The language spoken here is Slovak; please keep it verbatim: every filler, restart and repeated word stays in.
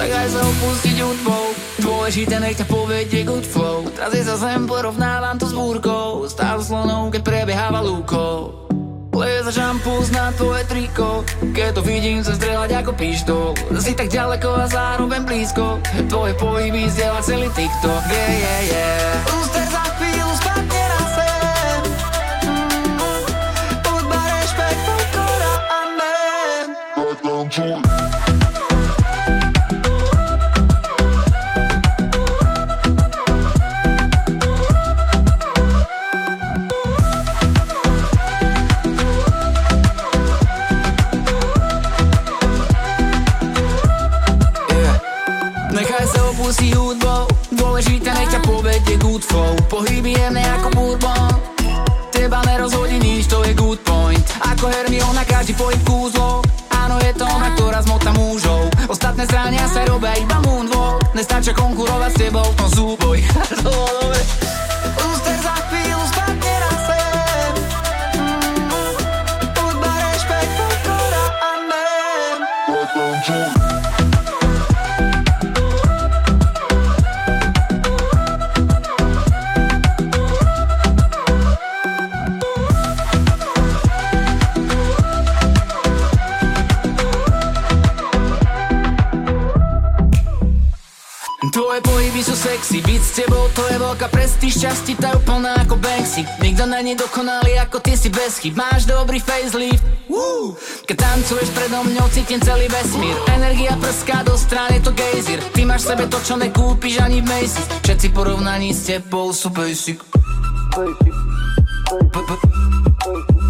Nechaj sa opustiť hudbou, dôležité nech ťa povedie good flow. Teraz je sa zem, porovnávam to s búrkou, stále slonou, keď prebieháva lúkou. Leza šampús na tvoje triko, keď to vidím sa strieľať ako pištol. Si tak ďaleko a zároveň blízko, tvoje pohyby zdieľa celý TikTok. Yeah, yeah, yeah. Úster za chvíľu spadne na zem. mm, Hudba, rešpekt, pokora, amen. Tak tancuj. Si hudbou, dôležité nech ťa povedie good flow. Pohyby jemné ako bourbon, teba nerozhodí nič, to je good point. Ako Hermiona, každý pohyb kúzlo. Áno, je to ona, ktorá zmotá mužov. Ostatné zrania sa robia iba moonwalk. Nestačia konkurovať s tebou v tom súboj. To bolo dobre. Úster za chvíľu spadne na zem. mm, Hudba, rešpekt, pokora, amen. Tak tancuj. Tvoje pohyby sú sexy, byť s tebou to je veľká prestíž, šťastí tá úplná ako Banksy. Nikto není dokonalý ako ty si bez chyb, máš dobrý facelift. Woo! Keď tancuješ predo mňou, cítim celý vesmír. Energia prská do strany, je to gejzír. Ty máš v sebe to, čo nekúpiš ani v Macy's. Všetci porovnaní s tebou sú basic. Basic. Basic.